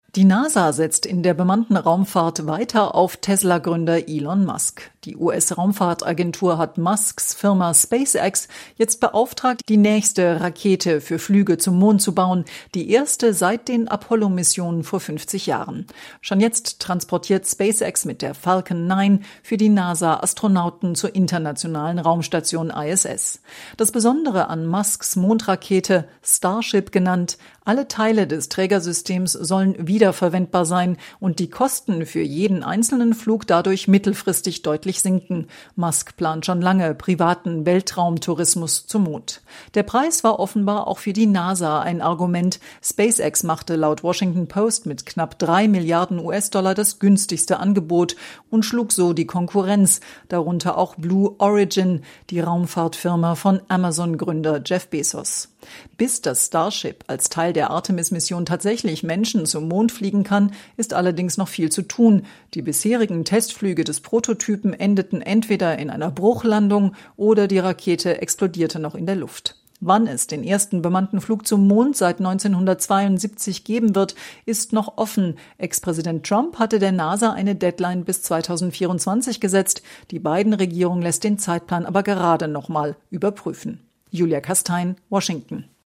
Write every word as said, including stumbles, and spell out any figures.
Die NASA setzt in der bemannten Raumfahrt weiter auf Tesla-Gründer Elon Musk. Die U S-Raumfahrtagentur hat Musks Firma SpaceX jetzt beauftragt, die nächste Rakete für Flüge zum Mond zu bauen, die erste seit den Apollo-Missionen vor fünfzig Jahren. Schon jetzt transportiert SpaceX mit der Falcon neun für die NASA Astronauten zur internationalen Raumstation I S S. Das Besondere an Musks Mondrakete, Starship genannt, alle Teile des Trägersystems sollen wiederverwendbar sein und die Kosten für jeden einzelnen Flug dadurch mittelfristig deutlich sinken. Musk plant schon lange privaten Weltraumtourismus zum Mond. Der Preis war offenbar auch für die NASA ein Argument. SpaceX machte laut Washington Post mit knapp drei Milliarden U S-Dollar das günstigste Angebot und schlug so die Konkurrenz, darunter auch Blue Origin, die Raumfahrtfirma von Amazon-Gründer Jeff Bezos. Bis das Starship als Teil der Artemis-Mission tatsächlich Menschen zum Mond fliegen kann, ist allerdings noch viel zu tun. Die bisherigen Testflüge des Prototypen endeten entweder in einer Bruchlandung oder die Rakete explodierte noch in der Luft. Wann es den ersten bemannten Flug zum Mond seit neunzehnhundertzweiundsiebzig geben wird, ist noch offen. Ex-Präsident Trump hatte der NASA eine Deadline bis zweitausendvierundzwanzig gesetzt. Die Biden-Regierung lässt den Zeitplan aber gerade noch mal überprüfen. Julia Kastein, Washington.